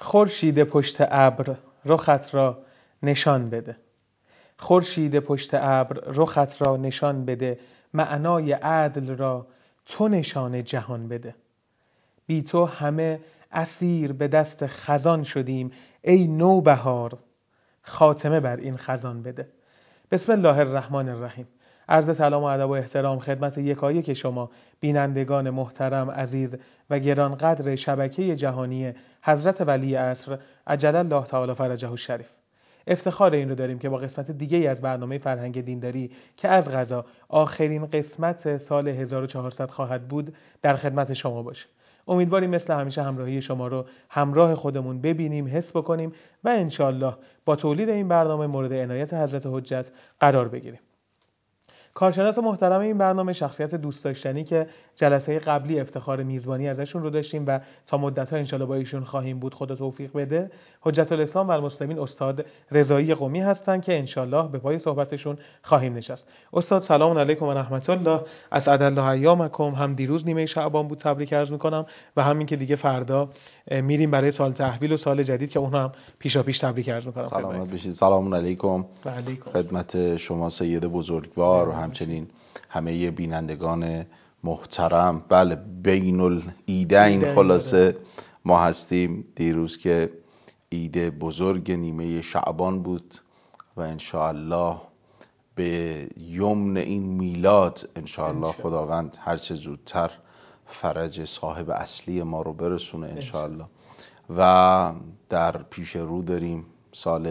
خورشید پشت ابر رخت را نشان بده. خورشید پشت ابر رخت را نشان بده، معنای عدل را تو نشان جهان بده. بی تو همه اسیر به دست خزان شدیم، ای نوبهار خاتمه بر این خزان بده. بسم الله الرحمن الرحیم. عرض سلام و ادب و احترام خدمت یکایک شما بینندگان محترم، عزیز و گرانقدر شبکه جهانی حضرت ولی عصر عجل الله تعالی فرجه الشریف. افتخار این رو داریم که با قسمت دیگه از برنامه فرهنگ دینداری که از قضا آخرین قسمت سال 1400 خواهد بود در خدمت شما باشه. امیدواریم مثل همیشه همراهی شما رو همراه خودمون ببینیم، حس بکنیم و انشالله با تولید این برنامه مورد عنایت حضرت حجت قرار بگیریم. کارشناس محترم این برنامه شخصیت دوست داشتنی که جلسه قبلی افتخار میزبانی ازشون رو داشتیم و تا مدت‌ها انشالله با ایشون خواهیم بود، خدا توفیق بده، حجت الاسلام و المسلمین استاد رضایی قمی هستن که انشالله به پای صحبتشون خواهیم نشست. استاد سلام علیکم و رحمت الله، اسعد الله ایامکم. هم دیروز نیمه شعبان بود، تبریک عرض می‌کنم و همین که دیگه فردا میریم برای سال تحویل و سال جدید که اونها هم پیشاپیش تبریک عرض می‌کنم. سلامت باشید. سلام علیکم خدمت شما سید بزرگوار و همچنین همه بینندگان محترم. بله، بین العیدین خلاصه ما هستیم. دیروز که عید بزرگ نیمه شعبان بود و انشاءالله به یمن این میلاد انشاءالله خداوند هرچه زودتر فرج صاحب اصلی ما رو برسونه انشاءالله. و در پیش رو داریم سال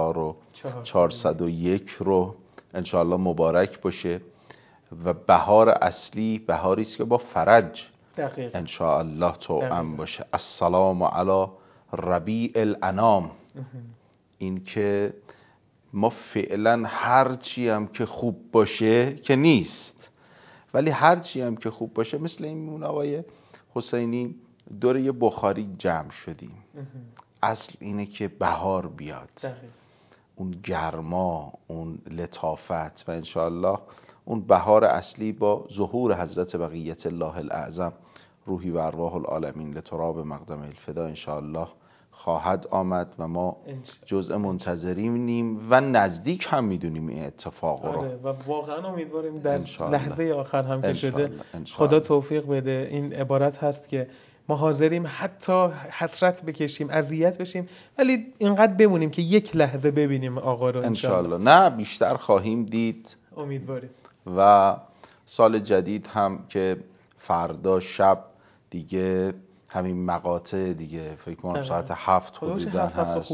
1401 رو انشاءالله مبارک باشه و بهار اصلی بهاری است که با فرج انشاءالله توأم باشه. السلام علی ربیع الانام. این که ما فعلا هرچی هم که خوب باشه که نیست، ولی هرچی هم که خوب باشه مثل این آقای حسینی دور یه بخاری جمع شدیم. اصل اینه که بهار بیاد، اون گرما، اون لطافت و انشاءالله اون بهار اصلی با ظهور حضرت بقیت الله الاعظم روحی و ارواح العالمین لتراب مقدم الفدا انشاءالله خواهد آمد و ما جزء منتظریم و نزدیک هم میدونیم این اتفاق رو. و واقعا امیدواریم در لحظه آخر هم که شده خدا توفیق بده. این عبارت هست که ما حاضریم حتی حسرت بکشیم، اذیت بشیم، ولی اینقدر بمونیم که یک لحظه ببینیم آقا رو انشاءالله. نه بیشتر خواهیم دید، امیدواریم. و سال جدید هم که فردا شب دیگه همین مقاطع دیگه فکر کنم ساعت 7 حدوداً هست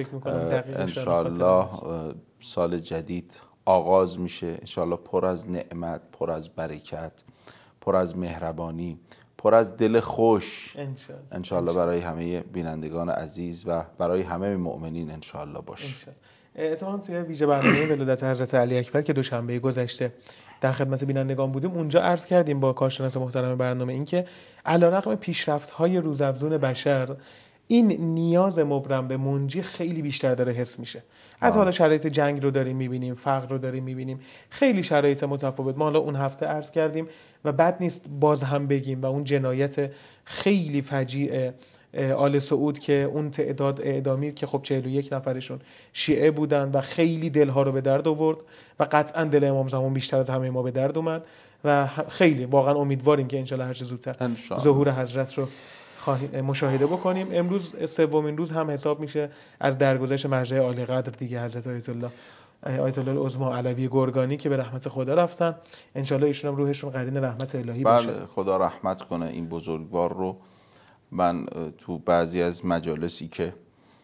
انشاءالله. سال جدید آغاز میشه انشاءالله، پر از نعمت، پر از برکت، پر از مهربانی، پر از دل خوش انشاءالله برای همه بینندگان عزیز و برای همه مؤمنین انشاءالله باشه. اتفاقاً توی ویژه برنامه ولادت حضرت علی اکبر که دوشنبه گذشته در خدمت بینندگان بودیم، اونجا عرض کردیم با کارشناس محترم برنامه این که علیرغم پیشرفت‌های روزافزون بشر، این نیاز مبرم به منجی خیلی بیشتر داره حس میشه. از حالا شرایط جنگ رو داریم میبینیم، فقر رو داریم میبینیم، خیلی شرایط متفاوت. ما حالا اون هفته عرض کردیم و بد نیست باز هم بگیم و اون جنایت خیلی فجیع آل سعود که اون تعداد اعدامی که خب 41 نفرشون شیعه بودن و خیلی دلها رو به درد آورد و قطعا دل امام زمان بیشتر از همه ما به درد اومد و خیلی واقعا امیدواریم که انشالله هر چه زودتر ظهور حضرت رو مشاهده بکنیم. امروز سومین روز هم حساب میشه از درگذشت مرجع عالی قدر دیگه، حضرت آیت الله العظمی علوی گرگانی که به رحمت خدا رفتن. انشالله ایشون هم روحشون قرین رحمت الهی باشه. بله، خدا رحمت کنه این بزرگوار رو. من تو بعضی از مجالسی که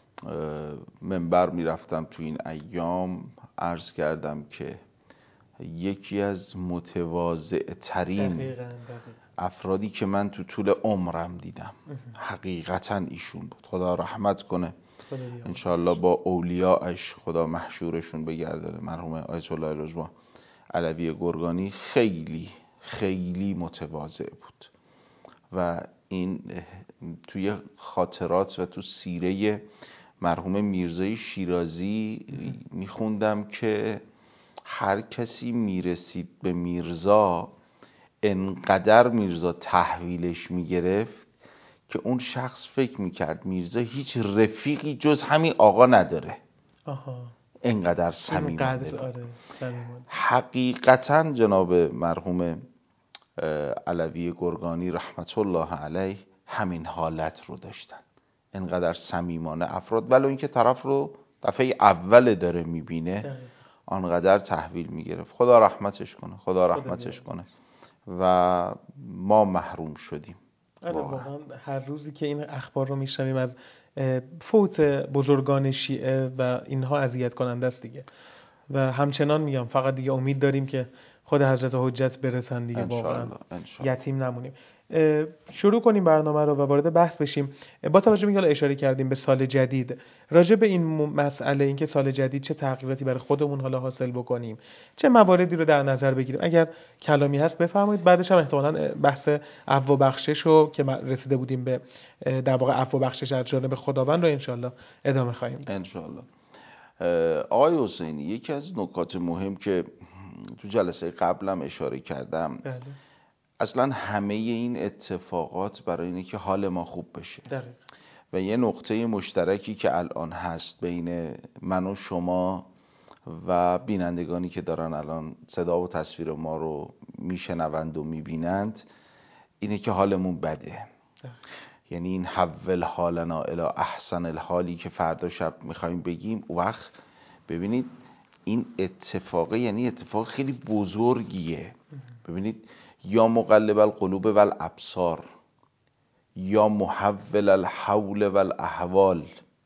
منبر میرفتم تو این ایام عرض کردم که یکی از متواضع ترین افرادی که من تو طول عمرم دیدم حقیقتا ایشون بود. خدا رحمت کنه انشاءالله، با اولیاءش خدا محشورشون بگرداره. مرحوم آیت الله العظمی علوی گرگانی خیلی خیلی متواضع بود و این توی خاطرات و تو سیره مرحوم میرزای شیرازی میخوندم که هر کسی میرسید به میرزا انقدر میرزا تحویلش میگرفت که اون شخص فکر میکرد میرزا هیچ رفیقی جز همین آقا نداره. اینقدر صمیمانه بود. حقیقتا جناب مرحوم علوی گرگانی رحمت الله علیه همین حالت رو داشتن، اینقدر صمیمانه افراد، ولو اینکه طرف رو دفعه اول داره میبینه آنقدر تحویل میگرفت. خدا رحمتش کنه، خدا رحمتش کنه. و ما محروم شدیم. واقعا هر روزی که این اخبار رو میشنویم از فوت بزرگان شیعه و اینها اذیت کننده است دیگه. و همچنان میگم فقط دیگه امید داریم که خود حضرت حجت برسن دیگه، واقعا یتیم نمونیم. شروع کنیم برنامه رو و وارد بحث بشیم. با توجه به اینکه اشاره کردیم به سال جدید، راجع به این مسئله، اینکه سال جدید چه تغییراتی برای خودمون حالا حاصل بکنیم، چه مواردی رو در نظر بگیریم، اگر کلامی هست بفرمایید. بعدش هم احتمالاً بحث عفو و بخشش رو که رسیده بودیم به در واقع عفو و بخشش از جانب خداوند رو انشالله ادامه خواهیم داد. انشالله. آقای حسینی، یکی از نکات مهم که تو جلسه قبلم اشاره کردم، اصلا همه این اتفاقات برای اینه که حال ما خوب بشه. و یه نقطه مشترکی که الان هست بین من و شما و بینندگانی که دارن الان صدا و تصویر ما رو میشنوند و میبینند اینه که حالمون بده. یعنی این حول حالنا الی احسن الحالی که فردا شب میخوایم بگیم، وقت ببینید این اتفاقه یعنی اتفاق خیلی بزرگیه. ببینید یا مقلب القلوب و الابصار، یا محول الحول و الاحوال،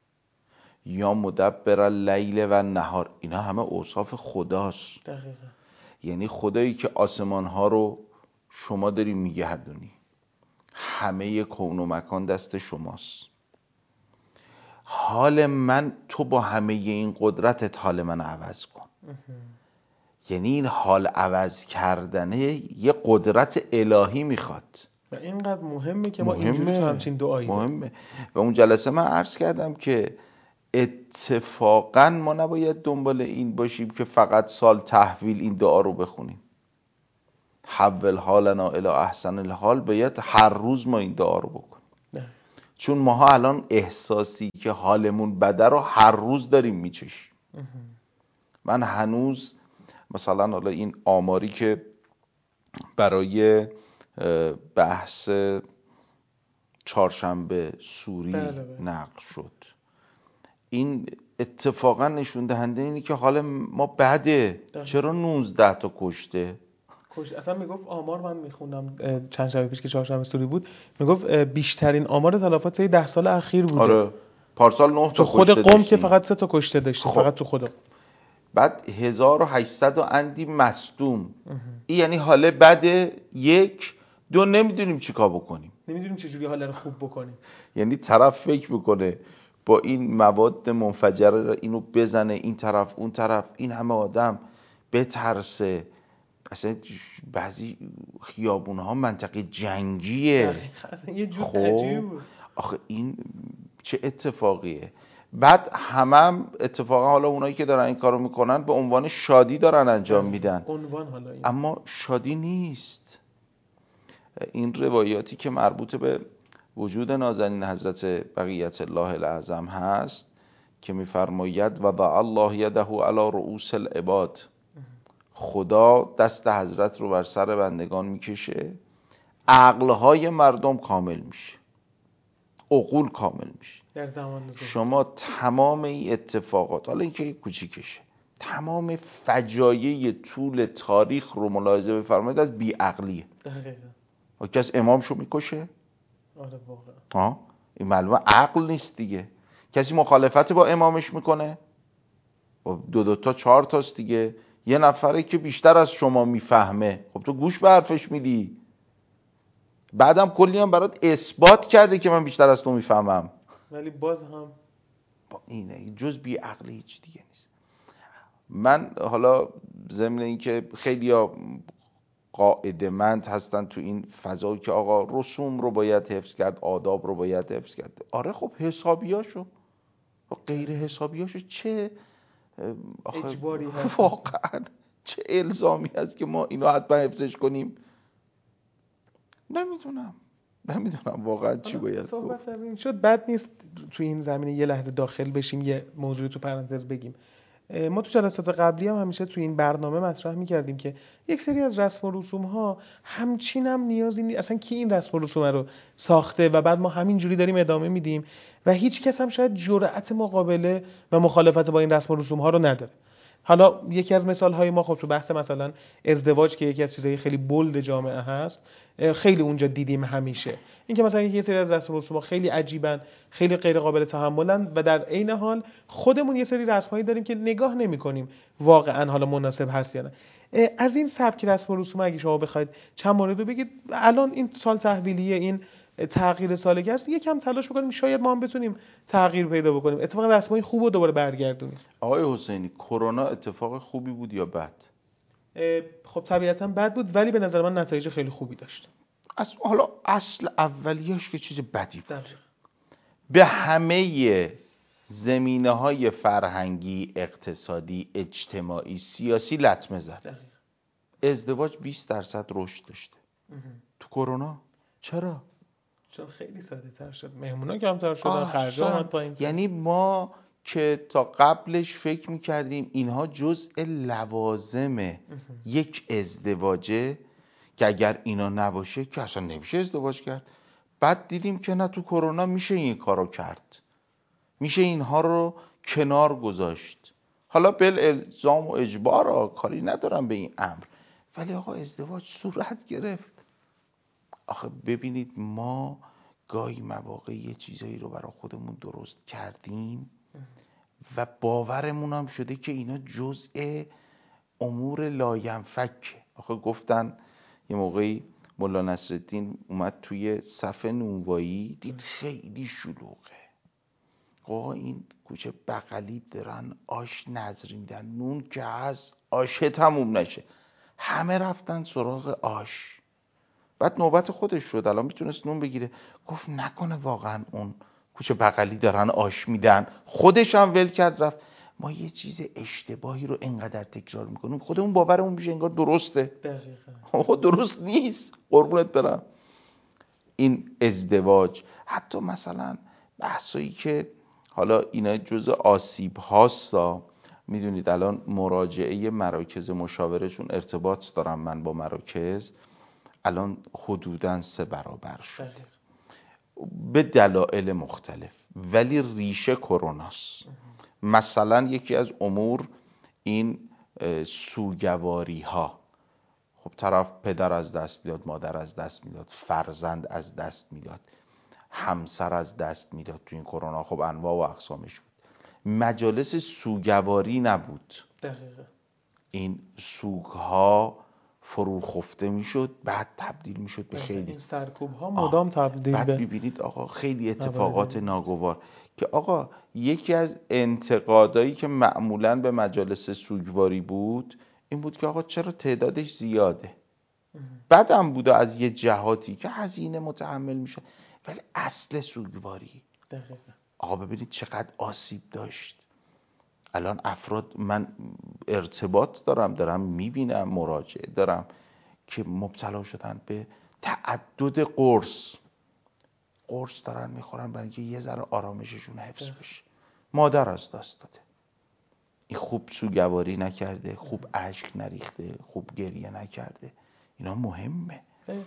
یا مدبر اللیل و النهار، اینا همه اوصاف خداست. دقیقا. یعنی خدایی که آسمان ها رو شما داری میگردونی، همه کون و مکان دست شماست. حال من، تو با همه این قدرتت حال من عوض کن. یعنی این حال عوض کردنه یه قدرت الهی میخواد و اینقدر مهمه که ما اینجوری تو همچین دعایی مهمه. و اون جلسه من عرض کردم که اتفاقا ما نباید دنبال این باشیم که فقط سال تحویل این دعا رو بخونیم. حول حالنا الی احسن الحال، باید هر روز ما این دعا رو بکنیم. چون ماها الان احساسی که حالمون بده رو هر روز داریم میچشیم. من هنوز مثلا حالا این آماری که برای بحث چهارشنبه سوری نقل شد، این اتفاقا نشون دهنده اینه که حال ما بده. چرا 19 تا کشته؟ اصلا میگفت آمار، من میخوندم چند شب پیش که چهارشنبه سوری بود، میگفت بیشترین آمار تلفات 10 سال اخیر بوده. آره، پارسال 9 تا تو خود قم که فقط 3 تا کشته داشتیم. فقط تو خود. بعد 1800 و اندی مصدوم. این یعنی حاله بده. 1 2 نمیدونیم چیکار بکنیم، نمیدونیم چجوری حاله رو خوب بکنیم. یعنی طرف فکر میکنه با این مواد منفجره اینو بزنه این طرف اون طرف، این همه آدم بترسه. اصلا بعضی خیابون ها منطقه جنگیه. یه جور عجیب. آخه این چه اتفاقیه؟ بعد هم اتفاقا حالا اونایی که دارن این کارو میکنن به عنوان شادی دارن انجام میدن، اما شادی نیست. این روایاتی که مربوط به وجود نازنین حضرت بقیت الله الاعظم هست که میفرماید وضع الله یده علی رؤوس العباد، خدا دست حضرت رو بر سر بندگان میکشه، عقلهای مردم کامل میشه، عقول کامل میشه. در زمان شما تمام این اتفاقات، حالا این که کوچیکشه، تمام فجایع طول تاریخ رو ملاحظه بفرمایید از بی‌عقلیه. دقیقاً. کسی امامشو میکشه؟ آره واقعا. این معلومه عقل نیست دیگه. کسی مخالفت با امامش میکنه؟ 2 تا 4 تاست دیگه. یه نفره که بیشتر از شما میفهمه، خب تو گوش به حرفش میدی. بعدم کلی هم برات اثبات کرده که من بیشتر از تو میفهمم، ولی باز هم با اینه جز بی عقلی هیچ دیگه نیست. من حالا ضمن این که خیلیا قاعده‌مند هستن تو این فضا که آقا رسوم رو باید حفظ کرد، آداب رو باید حفظ کرد. آره خب حسابیاشو و غیر حسابیاشو چه اجباری هست؟ واقعا چه الزامی هست که ما اینو حتما حفظش کنیم؟ نمیدونم. نمیدونم واقعا چی باید صحبت از این شد. بد نیست تو این زمینه یه لحظه داخل بشیم، یه موضوع تو پرانتز بگیم. ما تو جلسات قبلی هم همیشه تو این برنامه مطرح می‌کردیم که یک سری از رسم و رسوم‌ها همچین هم نیازی نیست، اصلا کی این رسم و رسوم رو ساخته و بعد ما همین جوری داریم ادامه میدیم و هیچ کس هم شاید جرأت مقابله و مخالفت با این رسم و رسوم‌ها رو نداره. حالا یکی از مثال‌های ما خب تو بحث مثلا ازدواج که یکی از چیزهای خیلی بولد جامعه هست، خیلی اونجا دیدیم همیشه اینکه مثلا یه سری از رسم و رسوم‌ها خیلی عجیبن، خیلی غیر قابل تحملن و در عین حال خودمون یه سری رسم‌هایی داریم که نگاه نمی‌کنیم واقعا حالا مناسب هست یا نه. از این سبک رسم و رسوم اگه شما بخواید چند مورد رو بگید، الان این سال تحویلیه، این تغییر سالگی است، یکم تلاش بکنیم شاید ما هم بتونیم تغییر پیدا بکنیم، اتفاقا رسمای خوب رو دوباره برگردونیم. آقای حسینی کرونا اتفاق خوبی بود یا بد؟ خب طبیعتاً بد بود ولی به نظر من نتایج خیلی خوبی داشت. حالا اصل اولیش که چیز بدی بود. به همه زمینه‌های فرهنگی، اقتصادی، اجتماعی، سیاسی لطمه زد. ازدواج 20% رشد داشته. تو کرونا چرا؟ چون خیلی ساده‌تر شد، مهمونا کمتر شدن، خرجا اومد پایین. یعنی ما که تا قبلش فکر می‌کردیم اینها جزء لوازم یک ازدواجه که اگر اینا نباشه که اصلا نمیشه ازدواج کرد، بعد دیدیم که نه تو کرونا میشه این کارو کرد، میشه اینها رو کنار گذاشت. حالا بالالزام و اجبار کاری ندارم به این امر، ولی آقا ازدواج صورت گرفت. آخه ببینید ما گاهی مواقع یه چیزایی رو برای خودمون درست کردیم و باورمون هم شده که اینا جزء امور لاینفکه. آخه گفتن یه موقعی مولا نصرالدین اومد توی صف نونوایی، دید خیلی شلوغه. آقا این کوچه بغلی دارن آش نذری میدن، نون که هست آشه تموم نشه، همه رفتن سراغ آش. بعد نوبت خودش شد، الان میتونست نون بگیره، گفت نکنه واقعا اون کوچه بغلی دارن آش میدن، خودش هم ول کرد رفت. ما یه چیز اشتباهی رو انقدر تکرار میکنیم خودمون باورمون میشه انگار درسته. دقیقاً درست نیست، قربونت برم. این ازدواج، حتی مثلا بحثایی که حالا اینا جزء آسیب هاستا، میدونید الان مراجعه مراکز مشاوره، چون ارتباط دارم من با مراکز، الان حدوداً 3 برابر شده به دلایل مختلف، ولی ریشه کروناست. مثلا یکی از امور این سوگواری ها. خب طرف پدر از دست میداد، مادر از دست میداد، فرزند از دست میداد، همسر از دست میداد. تو این کرونا خب انواع و اقسامش بود. مجالس سوگواری نبود. دقیقاً. این سوگها فروخفته میشد، بعد تبدیل میشد به خیلی این سرکوب ها مدام تبدیل بعد ببینید آقا خیلی اتفاقات ناگوار که آقا یکی از انتقادایی که معمولاً به مجالس سوگواری بود این بود که آقا چرا تعدادش زیاده. بعدم بوده از یه جهاتی که هزینه متحمل میشه، ولی اصل سوگواری آقا ببینید چقدر آسیب داشت. الان افراد، من ارتباط دارم میبینم، مراجعه دارم که مبتلا شدن به تعدد قرص دارن میخورن برای اینکه یه ذره آرامششون حفظ بشه. مادر از دست داده، این خوب سوگواری نکرده، خوب اشک نریخته، خوب گریه نکرده، اینا مهمه.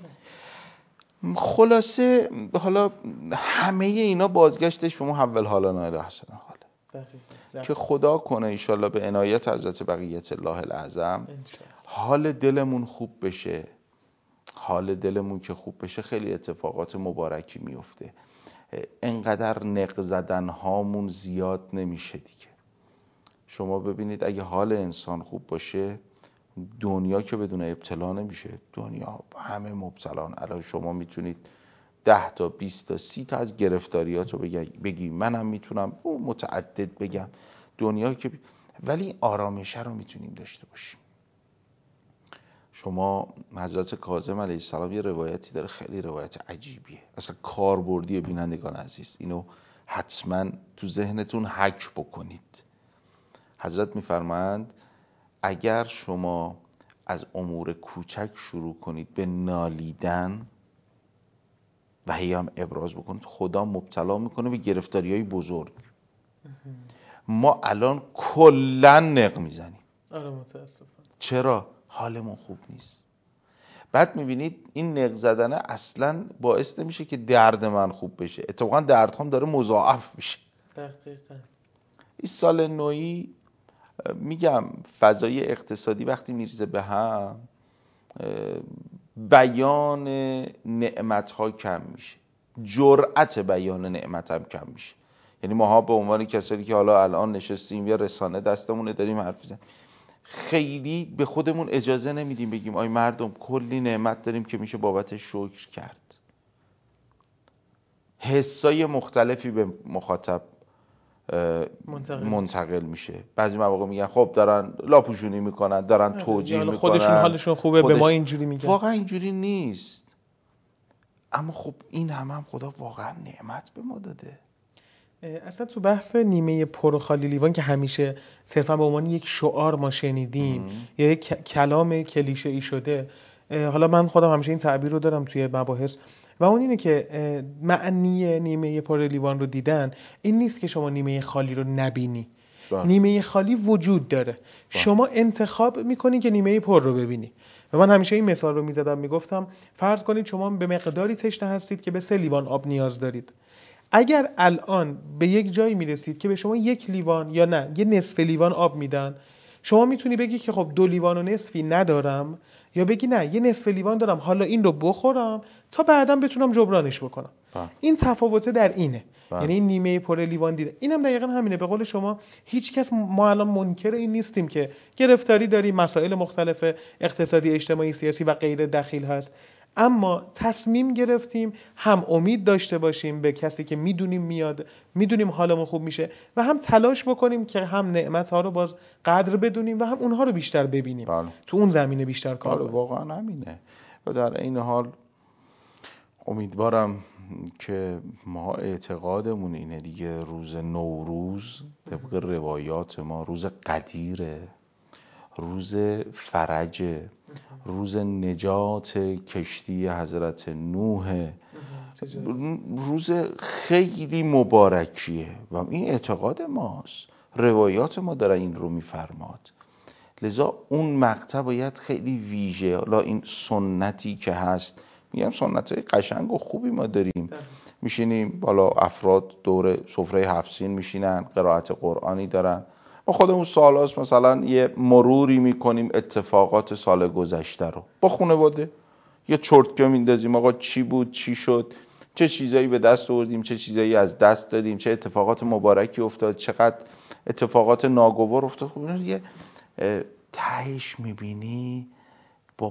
خلاصه حالا همه اینا بازگشتش به محول حالا نایل حسن حاله که خدا کنه انشالله به عنایت حضرت بقیت الله الاعظم حال دلمون خوب بشه. حال دلمون که خوب بشه خیلی اتفاقات مبارکی میفته. انقدر نق زدن هامون زیاد نمیشه دیگه. شما ببینید اگه حال انسان خوب باشه دنیا که بدون ابتلا نمیشه. دنیا همه مبتلان. الان شما میتونید 10 تا 20 تا 30 تا از گرفتاریات رو بگی، منم میتونم متعدد بگم. دنیا که ولی آرامش رو میتونیم داشته باشیم. شما حضرت کاظم علیه السلام یه روایتی داره، خیلی روایت عجیبیه، اصلا کاربردی بینندگان عزیز، اینو حتما تو ذهنتون حک بکنید. حضرت میفرمایند اگر شما از امور کوچک شروع کنید به نالیدن، و هی هم ابراز بکنید، خدا مبتلا میکنه به گرفتاری‌های بزرگ. ما الان کلا نق میزنیم. آره متاسفم. چرا؟ حالمون خوب نیست. بعد میبینید این نق زدن اصلا باعث نمیشه که درد من خوب بشه، اتفاقا دردهام داره مضاعف میشه. دقیقاً. این سال نوئی میگم فضای اقتصادی وقتی میریزه به هم، بیان نعمت‌ها کم میشه، جرأت بیان نعمت هم کم میشه. یعنی ماها به عنوان کسایی که حالا الان نشستیم یا رسانه دستمونه داریم حرف میزنیم، خیلی به خودمون اجازه نمیدیم بگیم آی مردم کلی نعمت داریم که میشه بابتش شکر کرد. حسای مختلفی به مخاطب منتقل میشه. بعضی مواقع میگن خب دارن لاپوشونی میکنن، دارن توجیه میکنن، خودشون حالشون خوبه به ما اینجوری میگن. واقعا اینجوری نیست. اما خب این هم خدا واقعا نعمت به ما داده. اصلا تو بحث نیمه پر و خالی لیوان که همیشه صرفا به عنوان یک شعار ما شنیدیم یا یک کلام کلیشه ای شده، حالا من خودم همیشه این تعبیر رو دارم توی مباحث و اون اینه که معنی نیمه پر لیوان رو دیدن این نیست که شما نیمه خالی رو نبینی. نیمه خالی وجود داره. شما انتخاب میکنی که نیمه پر رو ببینی. و من همیشه این مثال رو میزدم، میگفتم فرض کنید شما به مقداری تشنه هستید که به 3 لیوان آب نیاز دارید. اگر الان به یک جایی میرسید که به شما 1 لیوان یا نه یه نصف لیوان آب میدن، شما میتونی بگی که خب 2 لیوان و نصفی ندارم، یا بگی نه یه نصف لیوان دارم حالا این رو بخورم تا بعداً بتونم جبرانش بکنم. این تفاوته در اینه. یعنی این نیمه پر لیوان دیده. اینم دقیقاً همینه. به قول شما هیچ کس ما الان منکر این نیستیم که گرفتاری داریم، مسائل مختلف اقتصادی، اجتماعی، سیاسی و غیره دخیل هست، اما تصمیم گرفتیم هم امید داشته باشیم به کسی که میدونیم میاد، میدونیم حالمون خوب میشه، و هم تلاش بکنیم که هم نعمت‌ها رو باز قدر بدونیم و هم اونها رو بیشتر ببینیم. تو اون زمینه بیشتر کار کنیم. واقعا همینه. و در این حال امیدوارم که ما اعتقادمون اینه دیگه، روز نوروز طبق روایات ما روز قدیره، روز فرج، روز نجات کشتی حضرت نوح، روز خیلی مبارکیه و این اعتقاد ماست، روایات ما داره این رو میفرماد. لذا اون مقطع باید خیلی ویژه، حالا این سنتی که هست، میگم سنت‌های قشنگ و خوبی ما داریم، میشینیم بالا افراد دور سفره 7 سین میشینن، قرائت قرآنی دارن، ما خودمون سال‌هاست مثلا یه مروری میکنیم اتفاقات سال گذشته رو با خانواده، یه چرتکه میندازیم آقا چی بود، چی شد، چه چیزایی به دست آوردیم، چه چیزایی از دست دادیم، چه اتفاقات مبارکی افتاد، چقدر اتفاقات ناگوار افتاد. خب یه تهش میبینی با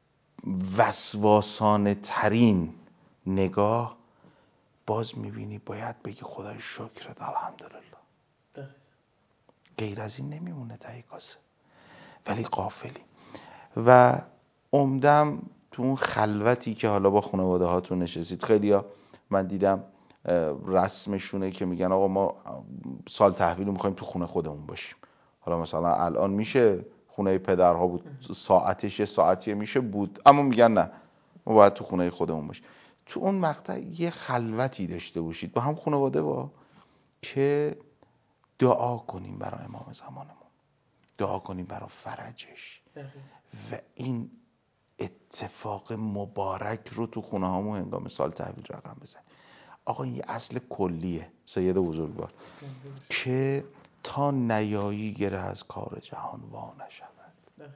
وسواسانه ترین نگاه باز میبینی باید بگی خدای شکرت، الحمدلله. غیر از این نمیمونه ته کاسه، ولی غافلی. و عمدم تو اون خلوتی که حالا با خانواده هاتون نشستید، خیلی ها من دیدم رسمشونه که میگن آقا ما سال تحویل رو میخوایم تو خونه خودمون باشیم. حالا مثلا الان میشه خونه پدرها بود، ساعتش یه ساعتیه میشه بود، اما میگن نه ما باید تو خونه خودمون باشیم. تو اون مقطع یه خلوتی داشته باشید با هم خانواده، با که دعا کنیم برای امام زمانمون، دعا کنیم برای فرجش و این اتفاق مبارک رو تو خونه هامون هنگام سال تحویل رقم بزنیم. آقا این یه اصل کلیه سید بزرگوار که تا نیایی گره از کار جهان وا نشود.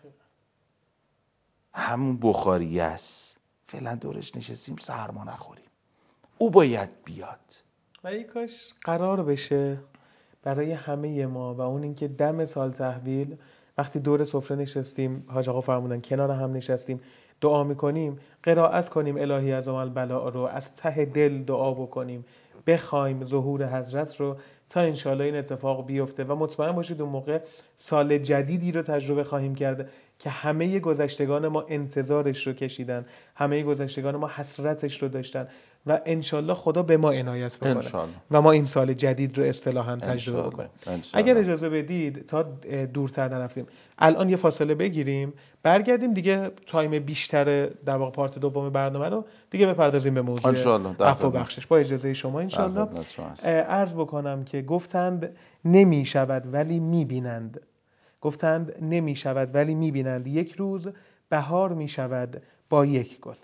همون بخاری است، فعلا دورش نشستیم سرما نخوریم، او باید بیاد. و ای کاش قرار بشه برای همه ما و اون اینکه دم سال تحویل وقتی دور سفره نشستیم، حاج آقا فرمودن کنار هم نشستیم دعا میکنیم، قرائت کنیم الهی از البلاء رو، از ته دل دعا بکنیم، بخوایم ظهور حضرت رو تا انشالله این اتفاق بیفته و مطمئن باشید اون موقع سال جدیدی رو تجربه خواهیم کرد که همه گذشتگان ما انتظارش رو کشیدن، همه گذشتگان ما حسرتش رو داشتن و انشالله خدا به ما عنایت بکنه و ما این سال جدید رو اصطلاحاً تجربه بکنیم. اگر اجازه بدید تا دورتر نرفتیم الان یه فاصله بگیریم، برگردیم دیگه تایم بیشتر در واقع پارت دوم برنامه رو دیگه بپردازیم به موضوع عفو و بخشش با اجازه شما انشالله. عرض بکنم که گفتند نمی شود ولی می بینند، گفتند نمی شود ولی می بینند، یک روز بهار می شود با یک گل.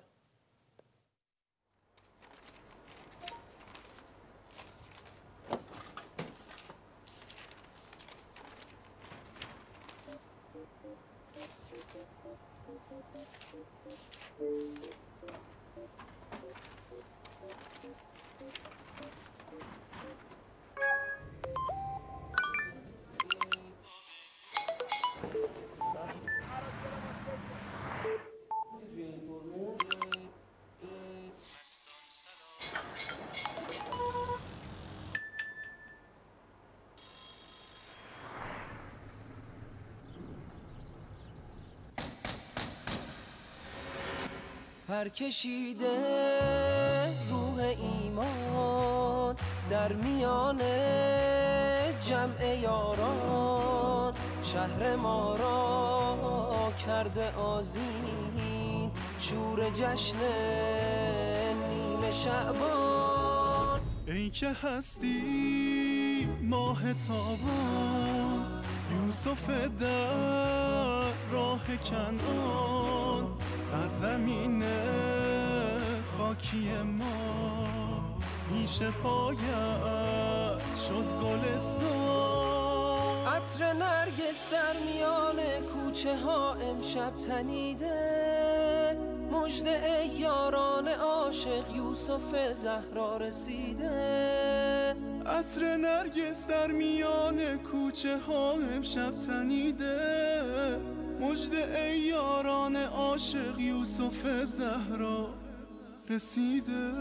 پرکشیده روح ایمان در میان جمع یاران، شهر ما را کرده آذین، شور جشن نیمه شعبان. ای که هستی ماه تابان، یوسف در راه کنعان، سرزمین خاکی ما پیش پایت شد گلستان. عطر نرگس در میان کوچه ها امشب تنیده، مژده ای یاران عاشق یوسف زهرا رسیده. عطر نرگس در میان کوچه ها امشب تنیده، مژده ای یاران عاشق یوسف زهرا رسیده.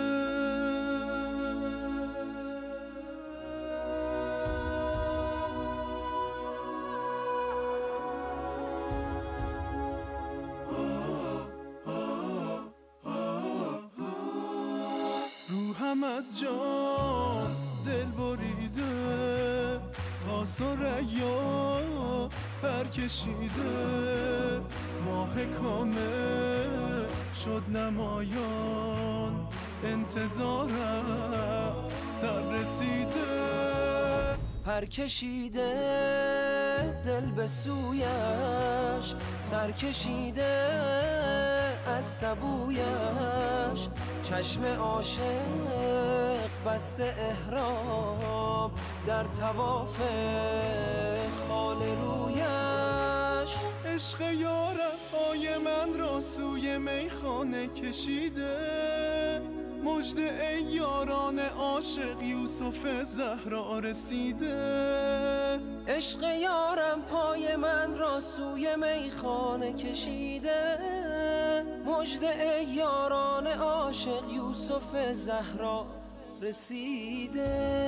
روحم از جان دل بریده، تا ثریا پرکشیده، ماه کامل شد نمایان، انتظارم سر رسیده. پرکشیده دل به سویش، سرکشیده از سبویش، چشم عاشق بسته احرام در طواف خال رویش. عشق یارم پای من را سوی میخانه کشیده، مژده ای یاران عاشق یوسف زهرا رسیده. عشق یارم پای من را سوی میخانه کشیده، مژده ای یاران عاشق یوسف زهرا رسیده.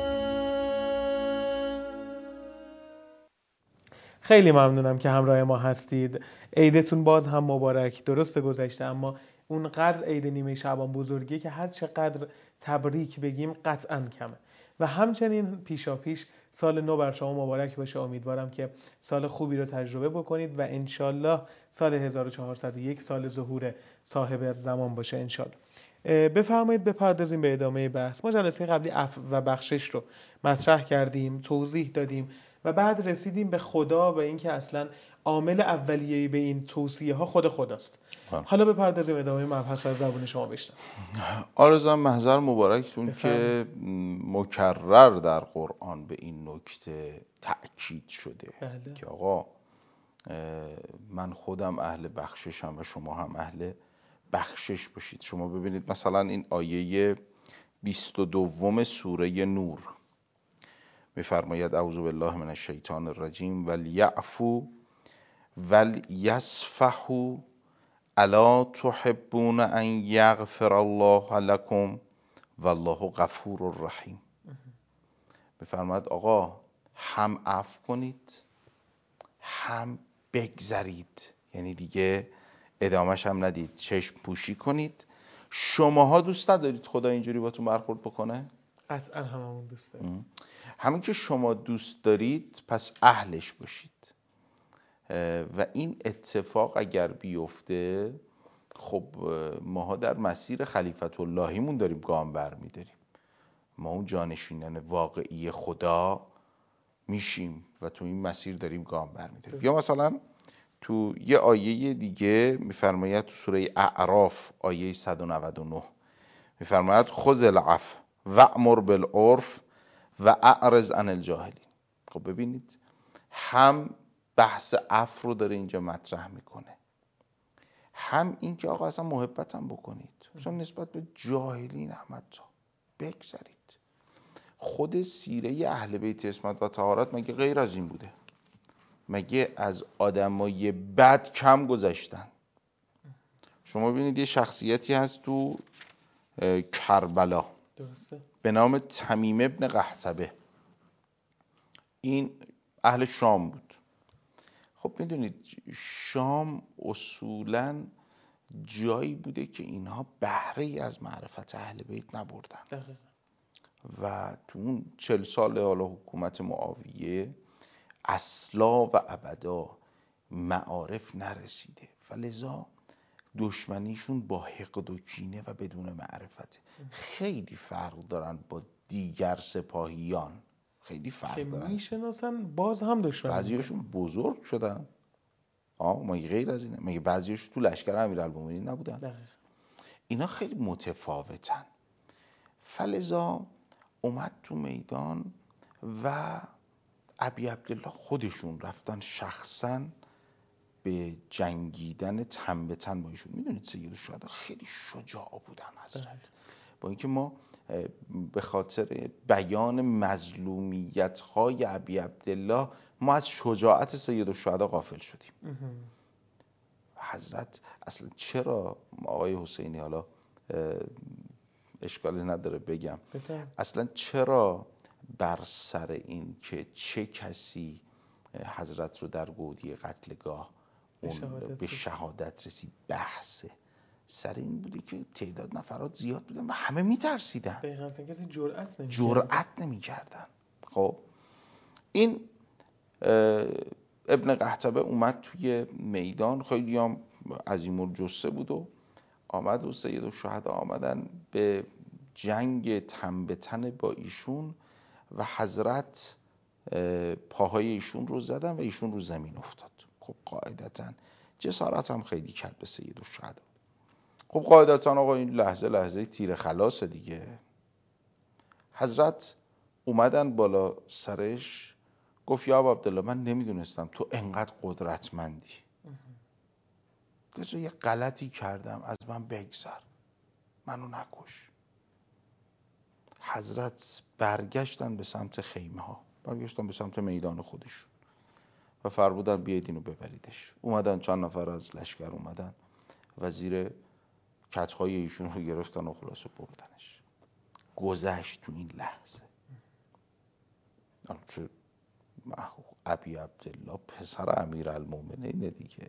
خیلی ممنونم که همراه ما هستید. عیدتون باز هم مبارک. درست گذشته اما اونقدر عید نیمه شعبان بزرگیه که هر چقدر تبریک بگیم قطعاً کمه. و همچنین پیشاپیش سال نو بر شما مبارک باشه. امیدوارم که سال خوبی رو تجربه بکنید و انشالله سال 1401 سال ظهور صاحب زمان باشه انشالله. بفرمایید بپردازیم به ادامه بحث. ما جلسه قبلی عفو و بخشش رو مطرح کردیم، توضیح دادیم و بعد رسیدیم به خدا و اینکه اصلا عامل اولیه‌ای به این توصیه ها خود خداست. حالا بپردازیم ادامه مبحث از زبان شما بشنویم. آرزوام محضر مبارکتون که مکرر در قرآن به این نکته تأکید شده که آقا من خودم اهل بخششم و شما هم اهل بخشش باشید. شما ببینید مثلا این آیه 22 سوره نور میفرماید اعوذ بالله من الشیطان الرجیم ولیعفو ولیصفحوا الا تحبون ان یغفر الله لكم والله غفور رحیم. میفرماید آقا هم عفو کنید هم بگذرید، یعنی دیگه ادامهش هم ندید، چشم پوشی کنید، شماها دوست ندارید خدا اینجوری باتون برخورد بکنه؟ قطعا هممون دوست داریم. همین که شما دوست دارید پس اهلش باشید و این اتفاق اگر بیفته خب ماها در مسیر خلیفت اللهیمون داریم گام برمی‌داریم. ما اون جانشینان واقعی خدا میشیم و تو این مسیر داریم گام برمی‌داریم. یا مثلا تو یه آیه دیگه میفرماید تو سوره اعراف آیه 199 میفرماید خذ العفو وأمر بالعرف و اعرض عن الجاهلین. خب ببینید هم بحث عفو رو داره اینجا مطرح میکنه، هم این که آقا اصلا محبتم بکنید، اصلا نسبت به جاهلین حتی بگذارید. خود سیره اهل بیت عصمت و طهارت مگه غیر از این بوده؟ مگه از آدمای بد کم گذشتن؟ شما ببینید یه شخصیتی هست تو کربلا درسته. به نام تمیم ابن قحطبه. این اهل شام بود. خب میدونید شام اصولاً جایی بوده که اینها بهره ای از معرفت اهل بیت نبردن. دقیقا. و تو اون 40 سال حالا حکومت معاویه اصلا و ابدا معارف نرسیده، فلذا دشمنیشون با حقد و کینه و بدون معرفت. خیلی فرق دارن با دیگر سپاهیان، خیلی فرق دارن که میشناسن باز هم دشمن. بعضیاشون بزرگ شدن. مگه غیر از اینه؟ مگه بعضیاشون تو لشکر امیرالمومنین نبودن؟ دقیقا. اینا خیلی متفاوتن. فلذا اومد تو میدان و ابی عبدالله خودشون رفتن شخصا به جنگیدن تن به تن با ایشون. میدونید سید الشهدا خیلی شجاع بودن حضرت، با اینکه ما به خاطر بیان مظلومیت‌های ابی عبدالله ما از شجاعت سید الشهدا غافل شدیم. حضرت اصلا چرا آقای حسینی، حالا اشکالی نداره بگم، اصلا چرا بر سر این که چه کسی حضرت رو در گودی قتلگاه به شهادت رسید بحثه سر این بوده که تعداد نفرات زیاد بودن و همه میترسیدن، دقیقاً کسی جرأت نمیکردن. خب این ابن قحطبه اومد توی میدان، خیلی هم عظیم الجثه بود و آمد و سید الشهدا آمدن به جنگ تن به تن با ایشون و حضرت پاهای ایشون رو زدن و ایشون رو زمین افتاد. خب قاعدتاً جسارت هم خیلی کرد به سید الشهدا. خب قاعدتاً آقا این لحظه تیر خلاص دیگه. حضرت اومدن بالا سرش، گفت یا ابا عبدالله من نمیدونستم تو انقدر قدرتمندی، یه غلطی کردم، از من بگذر، منو نکش. حضرت برگشتن به سمت خیمه ها، برگشتن به سمت میدان خودشون و فرمودن بیاید اینو ببریدش. اومدن چند نفر از لشکر اومدن و زیر کتهای ایشون رو گرفتن و خلاصه بردنش. گذشت تو این لحظه. ابی عبدالله پسر امیرالمومنین دیگه،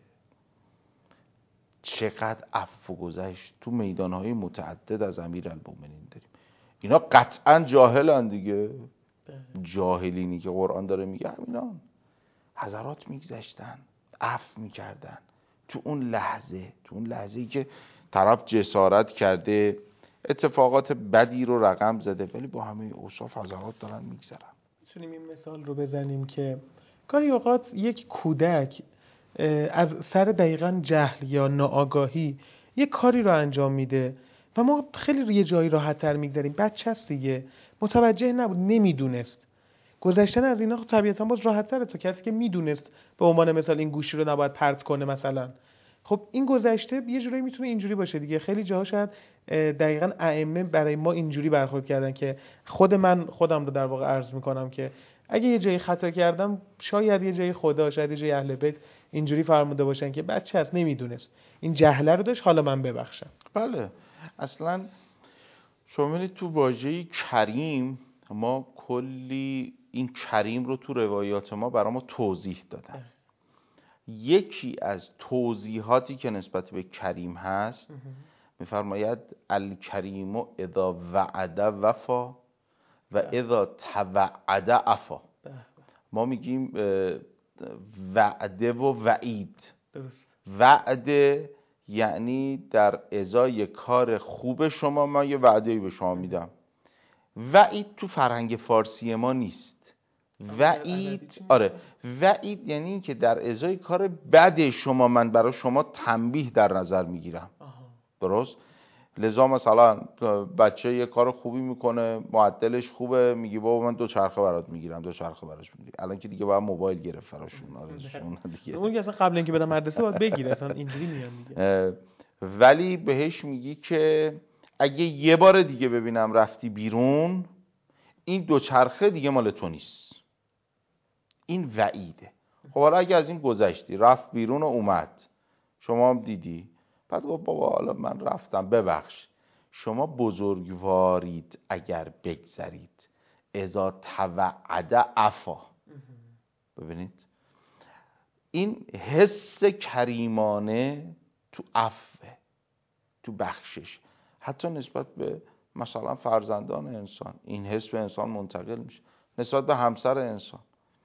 چقدر عفو گذشت. تو میدانهای متعدد از امیرالمومنین داریم. اینا قطعا جاهلن دیگه، جاهلینی که قرآن داره میگه همینان. حضرات میگذشتن، عفو میکردن تو اون لحظه‌ای که طرف جسارت کرده، اتفاقات بدی رو رقم زده، ولی با همه اوصاف حضرات دارن میگذرن. میتونیم این مثال رو بزنیم که گاهی اوقات یک کودک از سر دقیقاً جهل یا ناآگاهی یک کاری رو انجام میده و ما خیلی یه جایی راحت‌تر میگذریم. بچه است دیگه، متوجه نبود، نمیدونست. گذشتن از اینا خب طبیعتاً باز راحت‌تره. تو کسی که میدونست به عنوان مثال این گوشی رو نباید پرت کنه مثلا، خب این گذشته یه جوری میتونه اینجوری باشه دیگه. خیلی جاها شاید دقیقاً ائمه برای ما اینجوری برخورد کردن که خودم رو در واقع عرض میکنم که اگه یه جایی خطا کردم، شاید یه جایی خدا، شاید یه جایی اهل بیت اینجوری فرموده باشن که بچه هست نمیدونست، این جهله رو داشت، حالا من ببخشم. بله اصلا شما ببینید تو واژه کریم ما کلی این کریم رو تو روایات ما برای ما توضیح دادن. یکی از توضیحاتی که نسبت به کریم هست میفرماید الکریم اذا وعد وفا و اذا توعد عفا. ما میگیم وعده و وعید. درست. وعده یعنی در ازای کار خوب شما من یه وعده‌ای به شما میدم. وعید تو فرهنگ فارسی ما نیست. وعید، آره، وعید یعنی این که در ازای کار بد شما من برای شما تنبیه در نظر میگیرم. درست؟ لذا مثلا بچه یه کار خوبی میکنه، معدلش خوبه، میگی بابا من 2 چرخه برات میگیرم، 2 چرخه براش میگیری. الان که دیگه باید موبایل گرفت فراشون. آره شون دیگه. اون که اصلا قبل اینکه برم مدرسه باید بگیره، اصلا اینجوری میان دیگه. ولی بهش میگی که اگه یه بار دیگه ببینم رفتی بیرون، این 2 چرخه دیگه مال تو نیست. این وعیده. خب حالا اگه از این گذشتی، رفت بیرون و اومد، شما هم دیدی، بعد گفت بابا حالا من رفتم ببخش، شما بزرگوارید اگر بگذرید. اذا توعد عفا. ببینید این حس کریمانه تو عفو، تو بخشش، حتی نسبت به مثلا فرزندان انسان این حس به انسان منتقل میشه، نسبت به همسر انسان،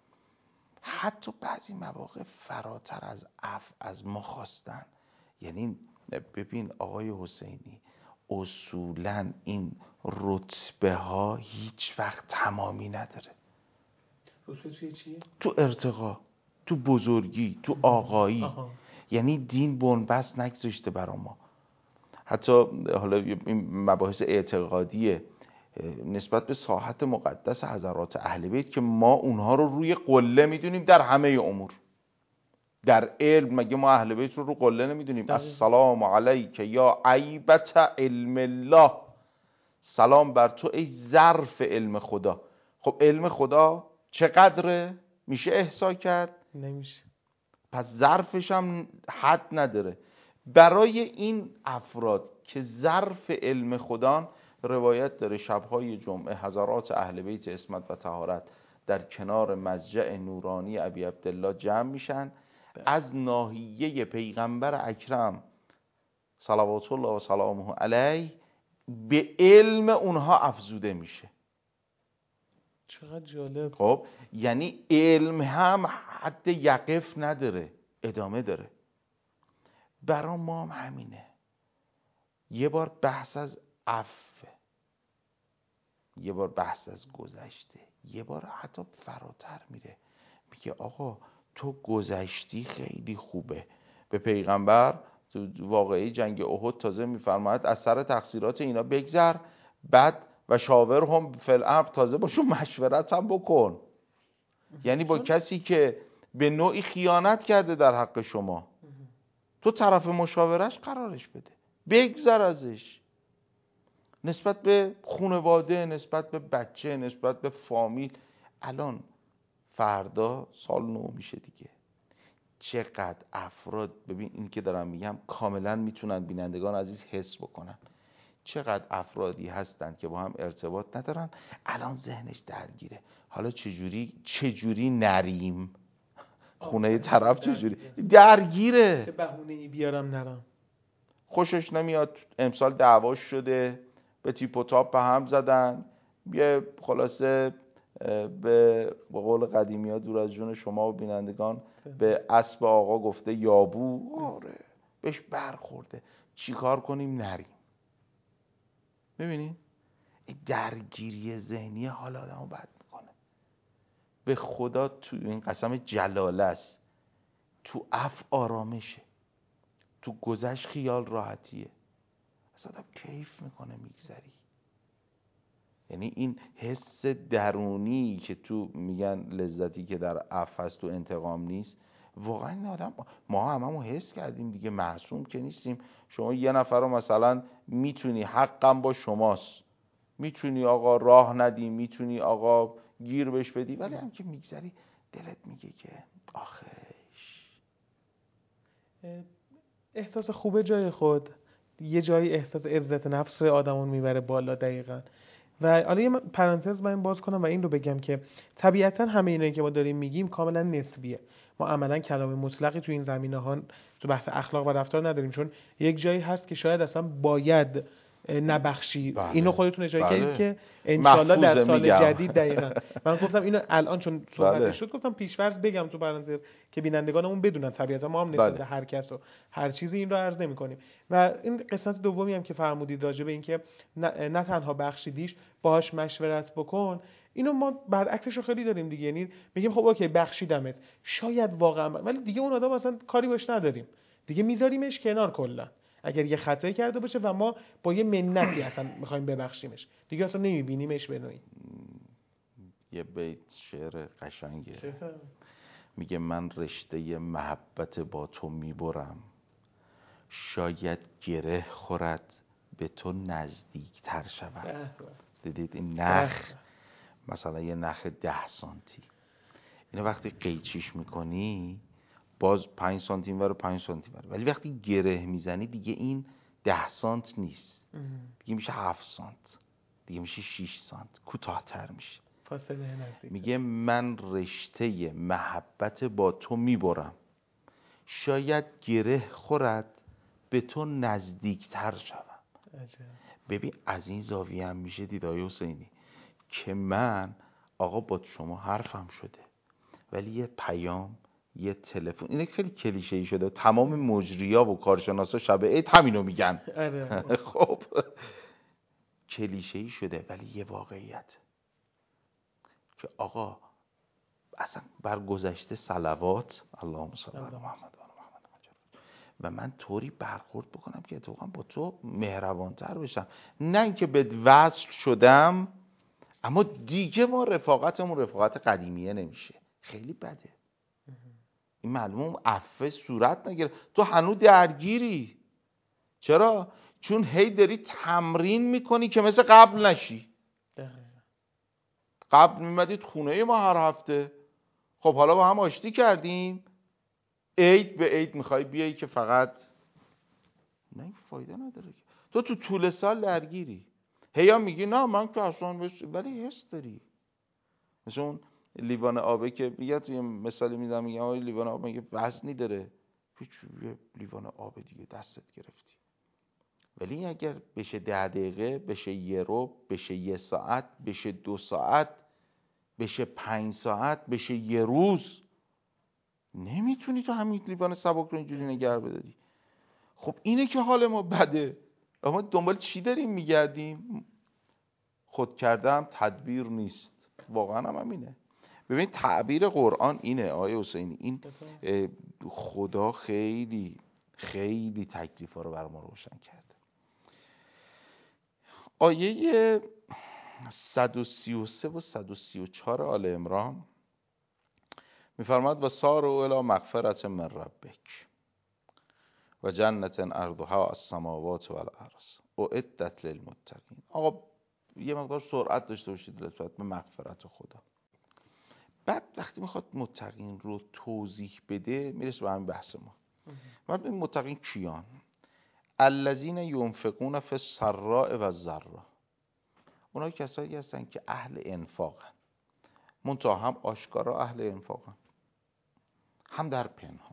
حتی بعضی مواقع فراتر از عفو از ما خواستن. یعنی ببین آقای حسینی، اصولا این رتبه ها هیچ وقت تمامی نداره. رتبه توی چیه؟ تو ارتقا، تو بزرگی، تو آقایی. یعنی دین بنبست نگذاشته برا ما. حتی حالا این مباحث اعتقادیه نسبت به ساحت مقدس حضرات اهل بیت که ما اونها رو روی قله میدونیم در همه امور. در علم مگه ما اهل بیت رو قله نمیدونیم؟ السلام علیک یا عیبت علم الله، سلام بر تو ای ظرف علم خدا. خب علم خدا چقدره؟ میشه احصا کرد؟ نمیشه. پس ظرفش هم حد نداره. برای این افراد که ظرف علم خدان، روایت داره شبهای جمعه حضرات اهل بیت عصمت و طهارت در کنار مضجع نورانی ابی عبدالله جمع میشن، از ناحیه پیغمبر اکرم صلوات الله و سلامه علیه به علم اونها افزوده میشه. چقدر جالب. خب یعنی علم هم حد یقف نداره، ادامه داره. برا ما هم همینه. یه بار بحث از عفو، یه بار بحث از گذشته، یه بار حتی فراتر میره، میگه آقا تو گذشتی خیلی خوبه. به پیغمبر تو واقعی جنگ احد تازه میفرماید از سر تقصیرات اینا بگذر، بعد و شاورهم فی الامر، تازه باشون مشورت هم بکن. یعنی با کسی که به نوعی خیانت کرده در حق شما، تو طرف مشاورش قرارش بده، بگذر ازش. نسبت به خانواده، نسبت به بچه، نسبت به فامیل. الان فردا سال 9 میشه دیگه. چقدر افراد، ببین این که دارم میگم کاملا میتونن بینندگان عزیز حس بکنن، چقدر افرادی هستند که با هم ارتباط ندارن، الان ذهنش درگیره. حالا چجوری نریم خونه طرف، چجوری درگیره، چه بهونه‌ای بیارم نرم. خوشش نمیاد، امسال دعواش شده، به تیپ و تاپ به هم زدن، یه خلاصه به قول قدیمی ها دور از جون شما و بینندگان به اسب آقا گفته یابو. آره بهش برخورده. چیکار کنیم؟ نریم. ببینید درگیری ذهنی حال آدمو بد میکنه. به خدا تو این قسم جلاله است، تو عفو آرامشه، تو گذشت خیال راحتیه، اصلا کیف میکنه میگذری. یعنی این حس درونی که تو میگن لذتی که در عفو هست تو انتقام نیست، واقعا این آدم، ما هممون حس کردیم دیگه، معصوم که نیستیم. شما یه نفر رو مثلا میتونی، حقم با شماست، میتونی آقا راه ندی، میتونی آقا گیر بهش بدی، ولی هم که میگذری دلت میگه که آخش. احساس خوبه جای خود، یه جایی احساس عزت نفس آدمون میبره بالا. دقیقاً و حالا یه پرانتز من باز کنم و این رو بگم که طبیعتا همه اینایی که ما داریم میگیم کاملا نسبیه. ما عملا کلام مطلقی تو این زمینه‌ها تو بحث اخلاق و رفتار نداریم، چون یک جایی هست که شاید اصلا باید نبخشی. بله. اینو خودتون اشاره کردید که انشالله در سال جدید دقیقاً من گفتم اینو الان چون صحبتش شد گفتم پیش‌فرض بگم تو پرانتز که بینندگانمون بدونن. طبیعتا ما هم نسبت به هر کس و هر چیزی این رو عرض نمی‌کنیم. و این قسمت دومی هم که فرمودید راجع به این که نه تنها بخشیدیش، باهاش مشورت بکن، اینو ما برعکسش رو خیلی داریم دیگه. یعنی میگیم خب اوکی بخشیدمت، شاید واقعا، ولی دیگه اون آدم اصلا کاری باش نداریم دیگه، میذاریمش کنار کلا اگر یه خطایی کرده باشه و ما با یه منتی اصلا میخوایم ببخشیمش، دیگه اصلا نمیبینیمش به نوعی. یه بیت شعر قشنگه میگه من رشته محبت با تو میبرم، شاید گره خورد به تو نزدیک تر شود. دیدید این نخ مثلا یه نخ 10 سانتی، اینو وقتی قیچیش میکنی باز 5 سانتی ور و 5 سانتی ور، ولی وقتی گره میزنی دیگه این 10 سانت نیست، دیگه میشه 7 سانت، دیگه میشه 6 سانت، کوتاه‌تر میشه. فاصله نزدیک. میگه من رشته محبت با تو میبرم، شاید گره خورد به تو نزدیکتر شوم. ببین از این زاویه هم میشه دید آقای حسینی که من آقا با شما حرفم شده، ولی یه پیام، یه تلفن، اینه خیلی کلیشه‌ای شده، تمام مجری‌ها و کارشناسا شب عید همینو میگن. خب کلیشه‌ای شده، ولی یه واقعیت که آقا اصلا بر گذشته صلوات اللهم صل علی محمد و من طوری برخورد بکنم که اتفاقا با تو مهربانتر بشم، نه اینکه بهت وصل شدم اما دیگه ما رفاقتمون رفاقت قدیمیه نمیشه. خیلی بده این، معلومه عفو صورت نگیره، تو هنوز درگیری. چرا؟ چون هی داری تمرین میکنی که مثل قبل نشی. قبل میمدید خونه ما هر هفته، خب حالا با هم آشتی کردیم، عید به عید میخوای بیایی که فقط نه، این فایده نداره. تو طول سال درگیری، هیا میگی نه من که اصلا ولی حس داری. مثل اون لیوان آبه که میگه، توی مثالی میزنم میگه آقا لیوان آب میگه وزنی داره، هیچ یه لیوان آب دیگه دستت گرفتی. ولی اگر بشه 10 دقیقه، بشه یه ربع، بشه 1 ساعت، بشه 2 ساعت، بشه 5 ساعت، بشه یه روز، نمیتونی تو همین لیوان سبک رو اینجوری نگه بداری. خب اینه که حال ما بده، اما دنبال چی داریم میگردیم؟ خود کردم تدبیر نیست، واقعا هم همینه. ببین تعبیر قرآن اینه آقای حسینی، این خدا خیلی خیلی تکلیفا رو برای ما روشن کرده. آیه 133 و 134 آل عمران میفرماد و ساروا الی مغفرة من ربک و جنت عرضها السماوات والارض اعدت للمتقین. آقا یه مقدار سرعت داشته باشید نسبت به مغفرت خدا. بعد وقتی میخواد متقین رو توضیح بده میرسه به همین بحث ما. بعد این متقین کیان؟ الذین ینفقون فی السراء و الضراء، اونها کسایی هستن که اهل انفاقن، منتها هم آشکارا اهل انفاقن هم در پنهان،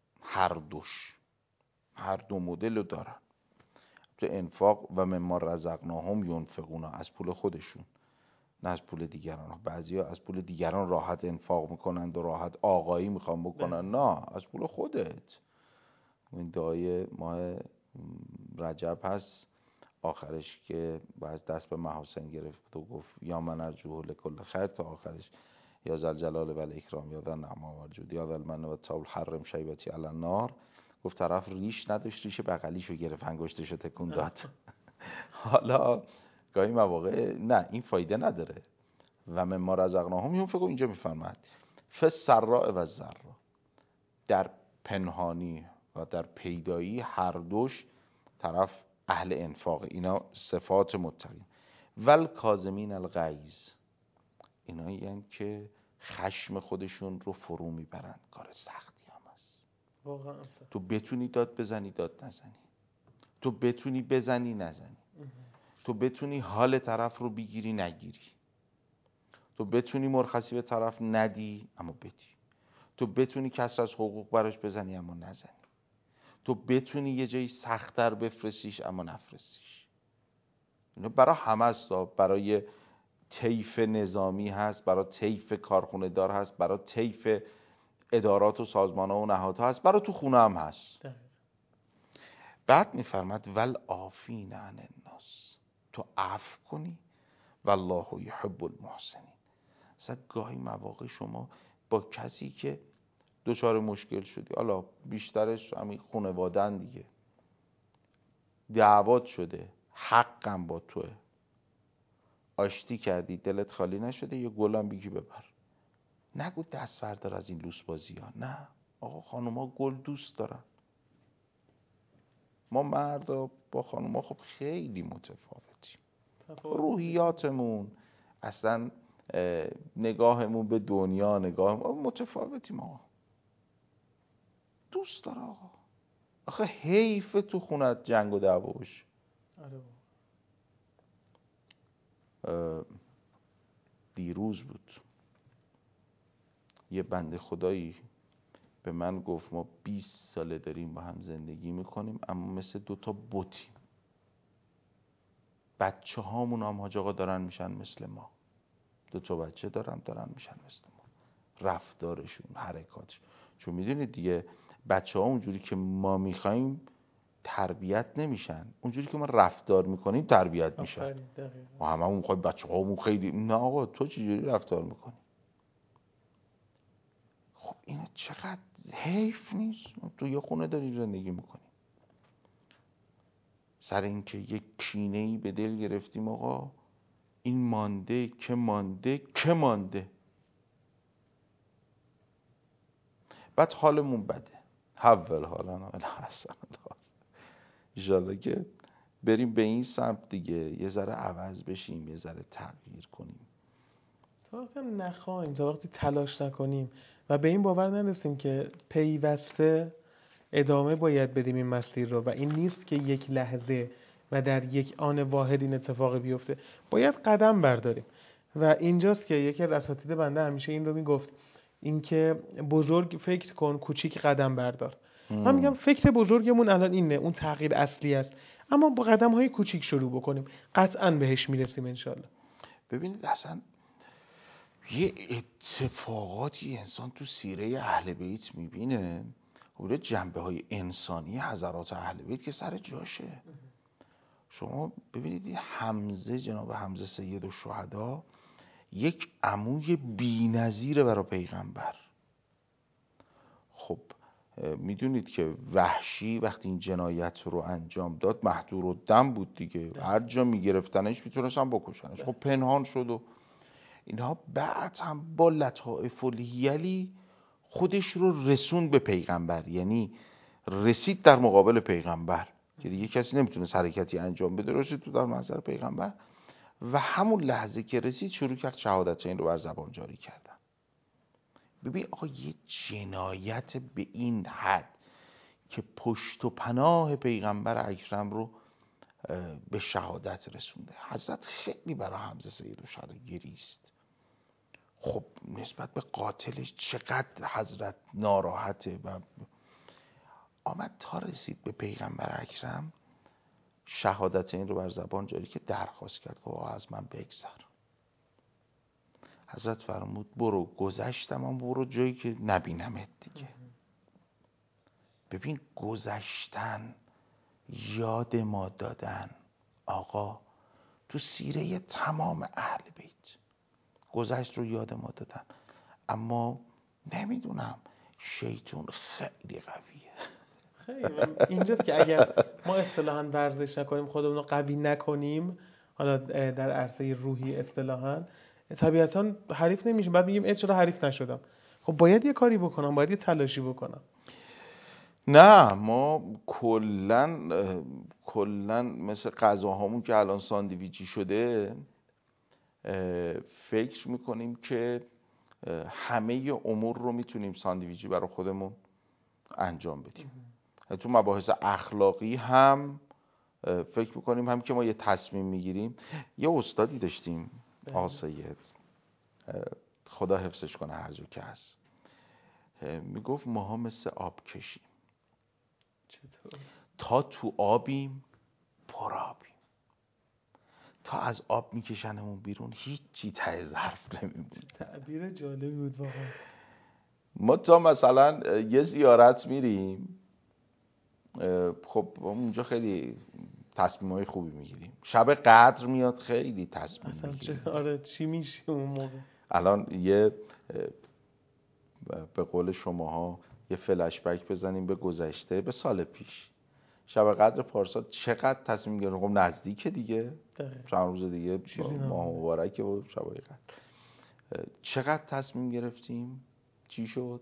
هر دو مدل رو دارن. تو انفاق و مما رزقناهم ینفقون، از پول خودشون نه از پول دیگران. بعضیا از پول دیگران راحت انفاق میکنند و راحت آقایی میخوان بکنن، نه از پول خودت. این دعای ماه رجب هست آخرش که باز دست به محاسن گرفت و گفت یا من ارجوه لکل خیر تا آخرش، یا ذل جلال و الاکرام یا ذا النعما و الجود یا ذا المن و الطول حرم شیبتی علی النار. گفت طرف ریش نداشت، ریش بغلیشو گرفت، انگشتشو تکون داد. حالا گاهی مواقع نه این فایده نداره. و مما رزقناهم ینفقون، اینجا میفرماد فی السراء و الضراء، در پنهانی و در پیدایی هر دوش طرف اهل انفاق. اینا صفات متقین. والکاظمین الغیظ، اینا یعنی که خشم خودشون رو فرو میبرند. کار سختی هم هست واقعا. تو بتونی داد بزنی داد نزنی، تو بتونی بزنی نزنی. تو بتونی حال طرف رو بگیری نگیری، تو بتونی مرخصی به طرف ندی اما بدی، تو بتونی کسر از حقوق براش بزنی اما نزنی، تو بتونی یه جایی سخت‌تر بفرستیش اما نفرستیش. اینو برای همه است، برای طیف نظامی هست، برای طیف کارخونه دار هست، برای طیف ادارات و سازمان‌ها و نهادها هست، برای تو خونه هم هست. بعد می‌فرماد والعافین عن الناس، تو عفو کنی والله یحب المحسنین. اصلا گاهی مواقع شما با کسی که دچار مشکل شدی، حالا بیشترش همین خانواده‌ان دیگه، دعوات شده، حقم با توه، آشتی کردی، دلت خالی نشده، یه گلم بگی ببر. نگو دست بردار از این لوس بازی ها. نه آقا، خانوما گل دوست دارن. ما مردا با خانوما خب خیلی متفاوتیم، روحیاتمون، اصلا نگاهمون به دنیا، نگاهمون متفاوتیم. آقا دوست داره آقا. آخه حیف تو خونت جنگ و دعوا باشه. دیروز بود یه بنده خدایی به من گفت ما 20 ساله داریم با هم زندگی میکنیم اما مثل دوتا بتیم. بچه هامون هم حاج آقا دارن میشن مثل ما. دوتا بچه دارن میشن مثل ما. رفتارشون، حرکاتشون. چون میدونید دیگه بچه ها اونجوری که ما میخواییم تربیت نمیشن، اونجوری که ما رفتار میکنیم تربیت میشن. ما هممون میخوایم بچه هامون خیلی، نه آقا تو چجوری رفتار میکنی؟ خب این چقدر حیف نیست؟ تو یه خونه داری زندگی میکنی، سر اینکه یک کینه‌ای به دل گرفتیم آقا این مانده که مانده که مانده، بعد حالمون بده. حول حالنا الی حسن الحال. انشالله که بریم به این سمت دیگه، یه ذره عوض بشیم، یه ذره تغییر کنیم. تا وقتی نخواهیم، تا وقتی تلاش نکنیم و به این باور نرسیم که پیوسته ادامه باید بدیم این مسیر رو و این نیست که یک لحظه و در یک آن واحد این اتفاق بیفته، باید قدم برداریم. و اینجاست که یکی از اساتید بنده همیشه این رو میگفت، اینکه بزرگ فکر کن، کوچیک قدم بردار. من میگم فکر بزرگمون الان اینه، اون تغییر اصلی است، اما با قدم‌های کوچیک شروع بکنیم قطعاً بهش میرسیم انشالله. ببینید اصلا یه اتفاقاتی انسان تو سیره اهل بیت میبینه، اون جنبه های انسانی حضرات اهل بیت که سر جاشه. شما ببینید حمزه، جناب حمزه سید الشهدا، یک عموی بی‌نظیره برای پیغمبر. خب میدونید که وحشی وقتی این جنایت رو انجام داد محضور الدم بود دیگه، هر جا میگرفتنش میتونستن بکشنش. خب پنهان شد و اینها. بعد هم با لطائف الحیلی خودش رو رسون به پیغمبر، یعنی رسید در مقابل پیغمبر که دیگه کسی نمیتونه حرکتی انجام بده، رسید تو در منظر پیغمبر و همون لحظه که رسید شروع کرد شهادتین رو بر زبان جاری کردن. ببین آقا یه جنایت به این حد که پشت و پناه پیغمبر اکرم رو به شهادت رسونده. حضرت خیلی برای حمزه سید الشهدا گریست. خب نسبت به قاتلش چقدر حضرت ناراحته و آمد تا رسید به پیغمبر اکرم شهادتین رو بر زبان جاری که درخواست کرد که از من بگذر. حضرت فرمود برو، گذشتم اما برو جایی که نبینمت دیگه. ببین گذشتن، یاد ما دادن آقا تو سیره تمام اهل بیت گذشت رو یاد ما دادن، اما نمیدونم شیطان خیلی قویه. خیلی اینجاست که اگر ما اصطلاحاً ورزش نکنیم، خودمون رو قوی نکنیم، حالا در عرصه روحی اصطلاحاً، طبیعتاً حریف نمیشیم. بعد میگیم چرا حریف نشدم؟ خب باید یه کاری بکنم، باید یه تلاشی بکنم. نه ما کلن مثل غذاهامون که الان ساندویچی شده فکر میکنیم که همه امور رو میتونیم ساندویچی برای خودمون انجام بدیم. تو مباحث اخلاقی هم فکر میکنیم هم که ما یه تصمیم میگیریم. یه استادی داشتیم آقا سید، خدا حفظش کنه هر جا که هست، میگفت ماها مثل آب کشیم. چطور؟ تا تو آبیم پر آبیم، تا از آب میکشنمون بیرون هیچی ته ظرف نمیمونه. تعبیر جالبی بود واقعا. ما تا مثلا یه زیارت میریم، خب اونجا خیلی تصمیمای خوبی میگیریم. شب قدر میاد خیلی تصمیم میگیریم. آره چی میشه اون موقع؟ الان یه به قول شماها یه فلش بک بزنیم به گذشته، به سال پیش شب قدر پارسال چقدر تصمیم گرفتیم. خب نزدیکه دیگه، چند روز دیگه ماه مبارکه و شبای قدر. چقدر تصمیم گرفتیم، چی شد؟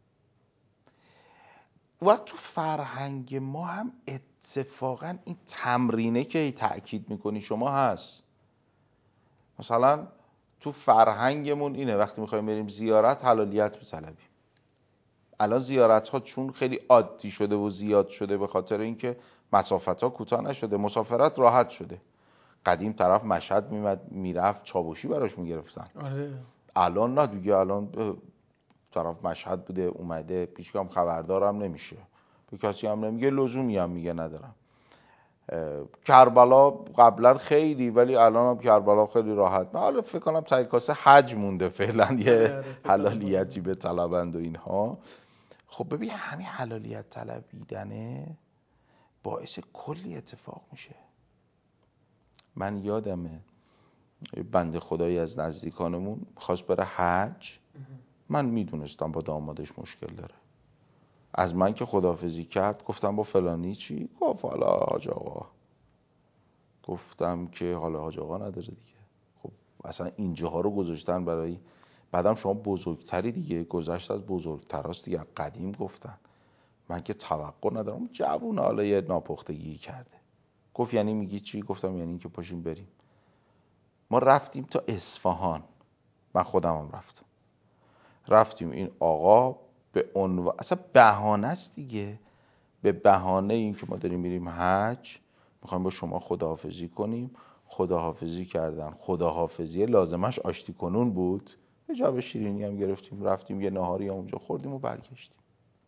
و تو فرهنگ ما هم اتفاقا این تمرینه که تأکید میکنی شما هست. مثلا تو فرهنگمون اینه وقتی میخوایم بریم زیارت حلالیت بطلبیم. الان زیارت ها چون خیلی عادی شده و زیاد شده به خاطر اینکه مسافت ها کوتاه نشده، مسافرت راحت شده. قدیم طرف مشهد میرفت چاوشی براش میگرفتن. آره. الان نه دیگه، الان طرف مشهد بوده اومده پیشگام خبردارم نمیشه، به کسی هم نمیگه، لزومی هم میگه ندارم. کربلا قبلا خیلی، ولی الان هم کربلا خیلی راحت. نه حالا فکر کنم ته کاسه حج مونده فعلا یه حلالیتی به طلبند و اینها. خب ببین همین حلالیت طلبیدنه باعث کلی اتفاق میشه. من یادمه بنده خدایی از نزدیکانمون خواست بره حج. من میدونستم با دامادش مشکل داره. از من که خداحافظی کرد گفتم با فلانی چی؟ گفت حالا حاج آقا. گفتم که حالا حاج آقا نداره دیگه. خب اصلا اینجاها رو گذاشتن برای بعدم شما بزرگتری دیگه، گذشت از بزرگتراست دیگه، قدیم گفتن. من که توقع ندارم، جوون حالا یه ناپختگی کرده. گفت یعنی میگی چی؟ گفتم یعنی این که پاشیم بریم. ما رفتیم تا اصفهان، من خودم هم رفتیم. این آقا به عنوان اصلا بهانه است دیگه، به بهانه این که ما داریم میریم حج، میخوایم با شما خداحافظی کنیم. خداحافظی کردن. خداحافظی لازمش آشتی کنون بود. یه جعبه شیرینی هم گرفتیم، رفتیم یه نهاری اونجا خوردیم و برگشتیم.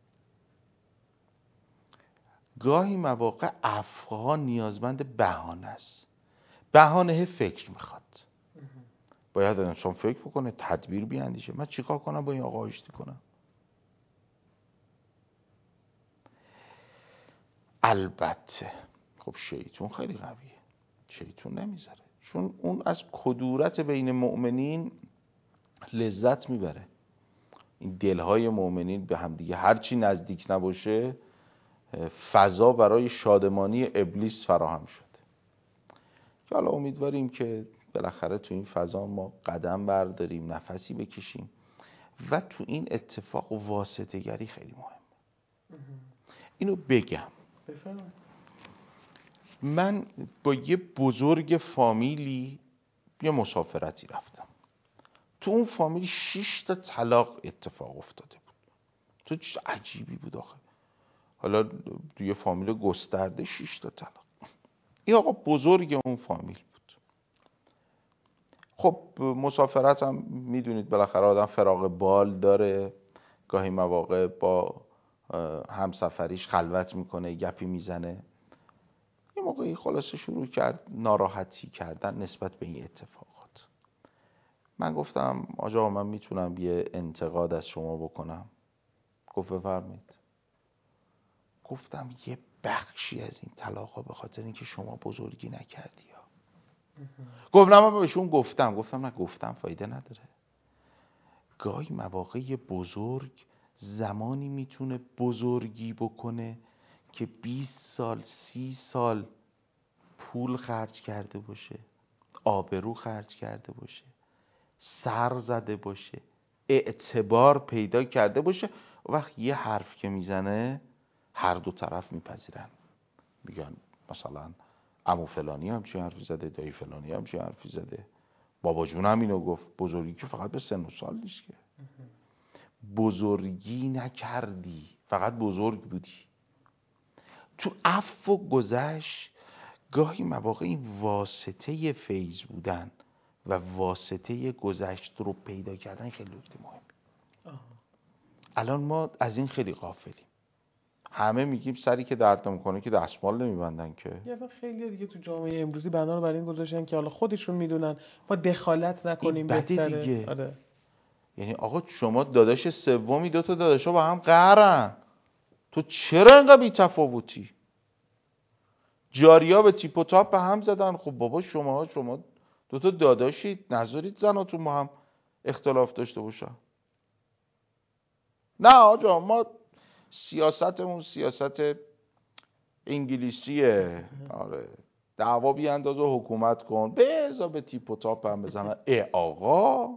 گاهی مواقع عفوها نیازمند بهانه است. بهانه فکر میخواد. باید انسان فکر بکنه، تدبیر بیاندیشه. من چیکار کنم با این آقا آشتی کنم؟ البته خب شیطون خیلی قویه، شیطون نمیذاره، چون اون از کدورت بین مؤمنین لذت میبره. این دلهای مؤمنین به هم دیگه هرچی نزدیک نباشه فضا برای شادمانی ابلیس فراهم شده. که حالا امیدواریم که بالاخره تو این فضا ما قدم برداریم، نفسی بکشیم. و تو این اتفاق واسطه گری خیلی مهمه. اینو بگم، من با یه بزرگ فامیلی یه مسافرتی رفتم. تو اون فامیل 6 تا طلاق اتفاق افتاده بود. تو چیز عجیبی بود آخه. حالا تو یه فامیل گسترده 6 تا طلاق. این آقا بزرگ اون فامیل بود. خب مسافرت هم میدونید بالاخره آدم فراغ بال داره، گاهی مواقع با همسفریش خلوت میکنه، گپی میزنه. یه موقعی خلاصه شروع کرد ناراحتی کردن نسبت به این اتفاقات. من گفتم آقا من میتونم یه انتقاد از شما بکنم؟ گفت بفرمایید. گفتم یه بخشی از این طلاقا به خاطر اینکه شما بزرگی نکردی ها. گفت نه من بهشون گفتم نه گفتم فایده نداره. گاهی مواقع یه بزرگ زمانی میتونه بزرگی بکنه که 20 سال 30 سال پول خرج کرده باشه، آبرو خرج کرده باشه، سر زده باشه، اعتبار پیدا کرده باشه. وقت یه حرف که میزنه هر دو طرف میپذیرن، میگن مثلا عمو فلانی هم چی حرفی زده، دایی فلانی هم چی حرفی زده، بابا جون هم اینو گفت. بزرگی که فقط به سن و سال نیست که. بزرگی نکردی، فقط بزرگ بودی. تو عفو و گذشت گاهی مواقع این واسطه فیض بودن و واسطه گذشت رو پیدا کردن خیلی نکته مهمه. الان ما از این خیلی غافلیم. همه میگیم سری که درد میکنه که دستمال نمیبندن که. اصلا خیلی دیگه تو جامعه امروزی بنا رو بر این گذاشتن که حالا خودشون میدونن، ما دخالت نکنیم بهتره دیگه. آره. یعنی آقا شما داداش سومی، 2 تا داداشا با هم قهرن، تو چرا اینقدر بی‌تفاوتی؟ جاریا به تیپ و تاپ به هم زدن. خب بابا شما 2 تا داداشید، نذارید زناتون با هم اختلاف داشته باشن. نه آقا ما سیاستمون سیاست انگلیسیه. آره دعوا بیانداز و حکومت کن، بذار به تیپ و تاپ هم بزنن. آقا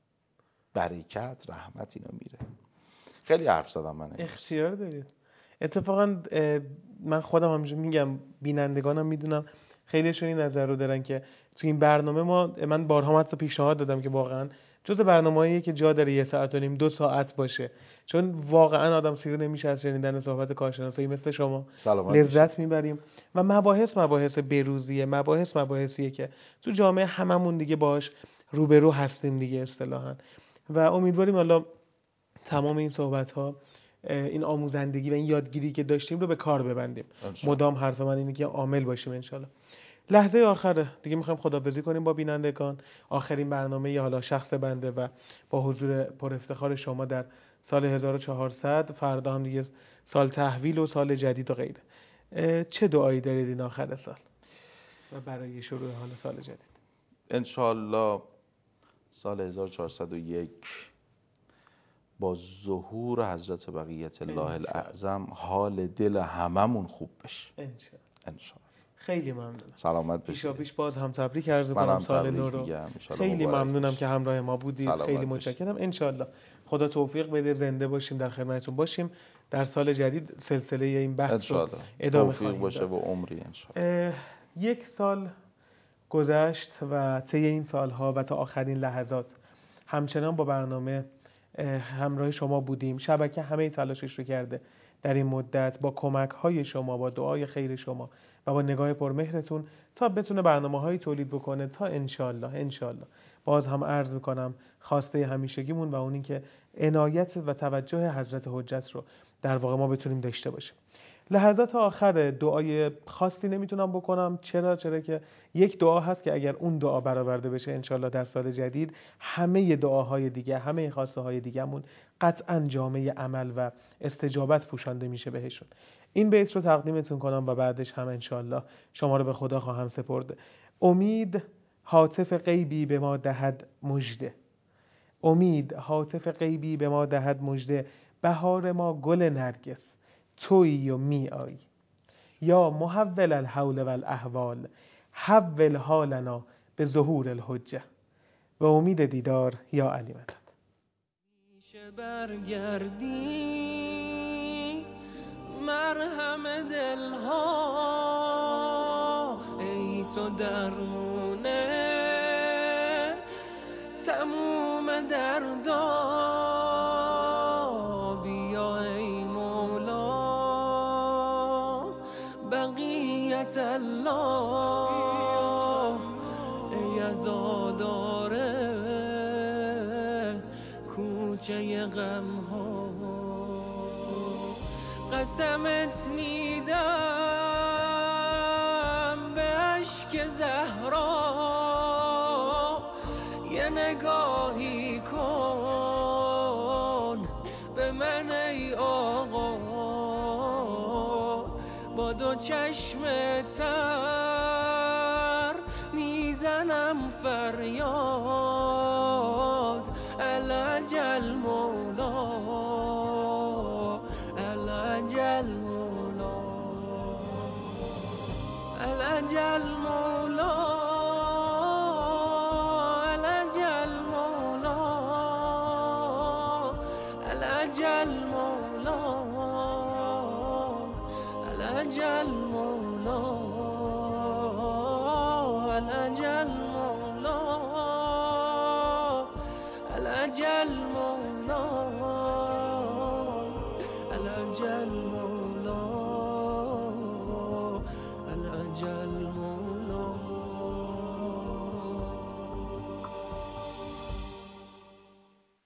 برکت رحمت اینا میره. خیلی حرف زدم من. اختیار دارید. اتفاقا من خودم همینجوری میگم، بینندگانم میدونم خیلیشون این نظر رو دارن که تو این برنامه من بارها حتی پیشنهاد دادم که واقعا جز برنامه‌ایه که جا داره 1 ساعت و نیم 2 ساعت باشه، چون واقعا آدم سیر نمیشه از شنیدن صحبت کارشناسایی مثل شما. لذت میبریم و مباحث بروزیه، مباحثیه که تو جامعه هممون دیگه باش روبرو هستیم دیگه اصطلاحاً. و امیدواریم حالا تمام این صحبت‌ها، این آموزندگی و این یادگیری که داشتیم رو به کار ببندیم. مدام حرف من اینه که عامل باشیم انشالله. لحظه آخره دیگه میخوایم خداحافظی کنیم با بینندگان. آخرین برنامه حالا شخص بنده و با حضور پر افتخار شما در سال 1400. فردا هم دیگه سال تحویل و سال جدید و غیره. چه دعایی دارید این آخر سال و برای شروع حال سال جدید؟ انشالله سال 1401 با ظهور حضرت بقیت الله الاعظم حال دل هممون خوب بشه انشالله. خیلی ممنونم. سلامت باشید. پیش باز هم تبریک عرض کنم سال نو رو. خیلی ممنونم که همراه ما بودید. خیلی متشکرم. انشالله خدا توفیق بده زنده باشیم، در خدمتتون باشیم. در سال جدید سلسله این بحث رو ادامه خواهیم باشه و عمری انشالله. 1 سال گذشت و طی این سالها و تا آخرین لحظات همچنان با برنامه همراه شما بودیم. شبکه همه تلاشش رو کرده در این مدت با کمک‌های شما، با دعای خیر شما و با نگاه پرمهرتون تا بتونه برنامه‌هایی تولید بکنه تا انشالله باز هم عرض میکنم خواسته همیشگیمون و اون این که عنایت و توجه حضرت حجت رو در واقع ما بتونیم داشته باشیم. لحظات آخر دعای خاصی نمیتونم بکنم. چرا که یک دعا هست که اگر اون دعا برآورده بشه انشالله در سال جدید همه دعاهای دیگه، همه خواسته های دیگه‌مون قطعاً جامعه عمل و استجابت پوشانده میشه بهشون. این بیت رو تقدیمتون کنم و بعدش هم انشالله شما رو به خدا خواهم سپرد. امید هاتف غیبی به ما دهد مژده. امید هاتف غیبی به ما دهد مژده. بهار ما گل نرگس تویی و می آیی. یا محول الحول والاحوال حول حالنا به ظهور الحجه. و امید دیدار یا علی مدد. میشه برگردی مرهم دلها، ای تو درمونه تموم دردا. بیا ای مولا بقیت الله، ای عزاداره کوچه غم ها. قسمت میدم به اشک زهرا، یه نگاهی کن به من ای آقا. با 2 چشم تر میزنم فریاد العجل مولا، العجل مولا، العجل مولا، العجل مولا، العجل مولا، العجل مولا، العجل